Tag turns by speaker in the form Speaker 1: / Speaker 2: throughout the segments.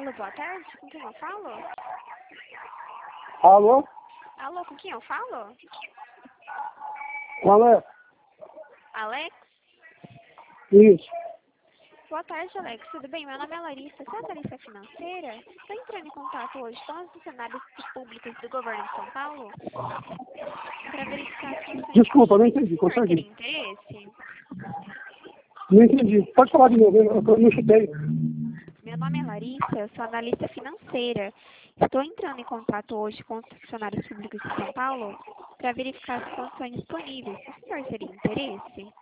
Speaker 1: Alô, boa tarde. Com quem eu falo?
Speaker 2: Alô?
Speaker 1: Alô, com quem eu falo?
Speaker 2: Alex?
Speaker 1: Alex?
Speaker 2: Isso.
Speaker 1: Boa tarde, Alex. Tudo bem? Meu nome é Larissa. Você é analista financeira? Estou entrando em contato hoje com os funcionários públicos do governo de São Paulo para verificar as condições
Speaker 2: Desculpa, não entendi.
Speaker 1: de senhor
Speaker 2: Consegue?
Speaker 1: teria interesse.
Speaker 2: Não entendi. Pode falar de novo, eu não chutei.
Speaker 1: Meu nome é Larissa, eu sou analista financeira. Estou entrando em contato hoje com os funcionários públicos de São Paulo para verificar as condições disponíveis. O senhor teria interesse?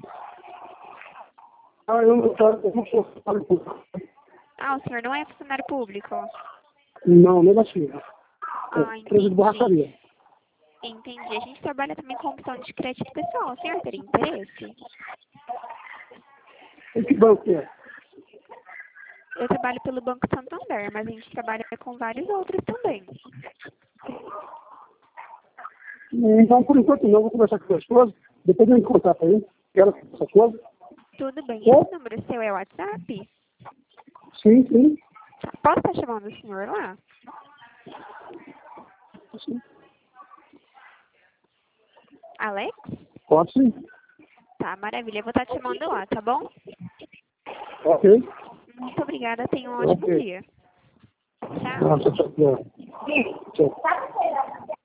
Speaker 2: Eu não sou funcionário público.
Speaker 1: Ah, o senhor não é funcionário público?
Speaker 2: Não, negativo.
Speaker 1: Ah,
Speaker 2: Empresa de
Speaker 1: entendi.
Speaker 2: borracharia.
Speaker 1: Entendi. A gente trabalha também com opção de crédito pessoal. O senhor teria interesse?
Speaker 2: E que banco é?
Speaker 1: Eu trabalho pelo Banco Santander, mas a gente trabalha com vários outros também.
Speaker 2: Então, por enquanto não, vou conversar com a sua esposa. Depois eu entro em contato aí. Quero essa coisa.
Speaker 1: Tudo bem.
Speaker 2: Bom?
Speaker 1: Esse número seu é o WhatsApp?
Speaker 2: Sim, sim.
Speaker 1: Tá. Posso estar chamando o senhor lá?
Speaker 2: Sim.
Speaker 1: Alex?
Speaker 2: Pode sim.
Speaker 1: Tá, maravilha. Eu vou estar te chamando lá, tá bom?
Speaker 2: Ok.
Speaker 1: Muito obrigada. Tenha um ótimo
Speaker 2: Ok.
Speaker 1: dia. Tchau.
Speaker 2: Nossa, tchau. Tchau.